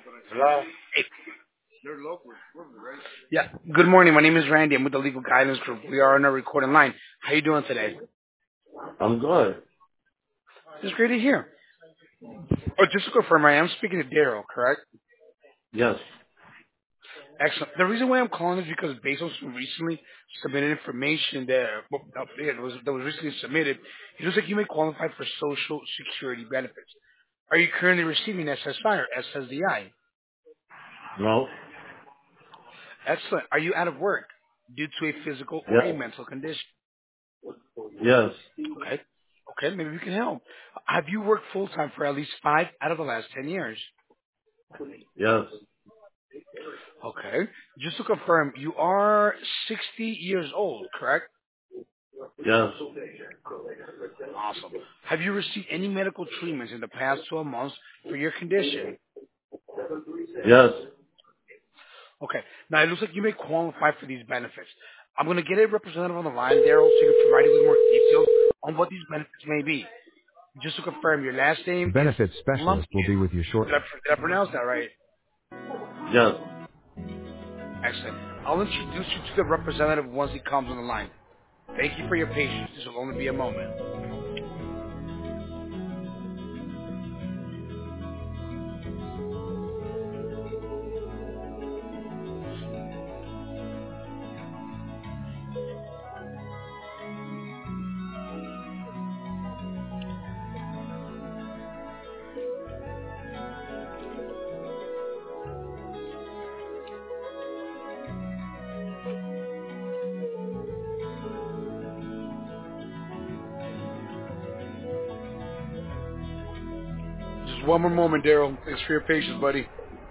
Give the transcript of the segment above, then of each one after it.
Hello? Yeah. Good morning. My name is Randy. I'm with the Legal Guidance Group. We are on a recording line. How you doing today? I'm good. It's great to hear. Oh, just to confirm, I am speaking to Daryl, correct? Yes. Excellent. The reason why I'm calling is because based on some recently submitted information that was recently submitted, it looks like you may qualify for Social Security benefits. Are you currently receiving SSI or SSDI? No. Excellent. Are you out of work due to a physical or a Yes. mental condition? Yes. Okay. Okay, maybe we can help. Have you worked full time for at least 5 out of the last 10 years? Yes. Okay. Just to confirm, you are 60 years old, correct? Yes. Awesome. Have you received any medical treatments in the past 12 months for your condition? Yes. Okay. Now, it looks like you may qualify for these benefits. I'm going to get a representative on the line, Daryl, so you can provide you with more details on what these benefits may be. Just to confirm, your last A name is benefits specialist will Lumpkin. be with you Did shortly. I pronounce that right? Yes. Excellent. I'll introduce you to the representative once he comes on the line. Thank you for your patience. This will only be a moment. Just one more moment, Daryl. Thanks for your patience, buddy.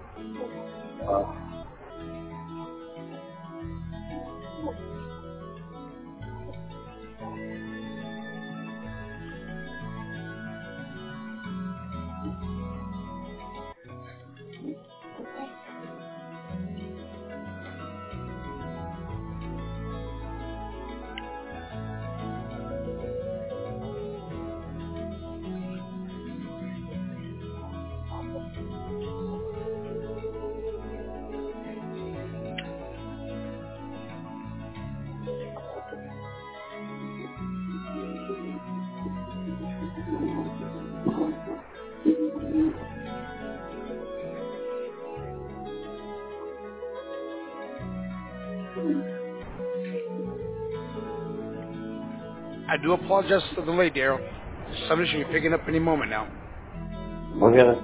I do apologize for the delay, Daryl. Somebody should be picking up any moment now. Okay.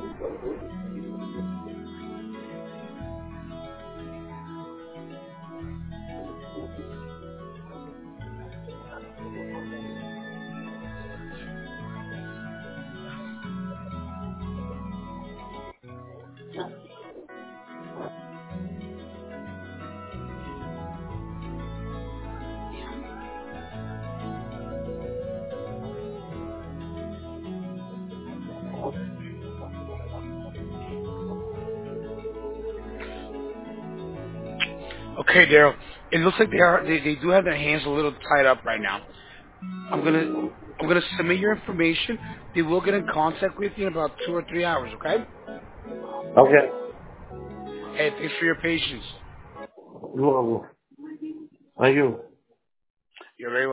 Okay, Daryl. It looks like they do have their hands a little tied up right now. I'm gonna I'm gonna submit your information. They will get in contact with you in about 2 or 3 hours. Okay? Okay. Hey, thanks for your patience. You're welcome. Thank you. You're very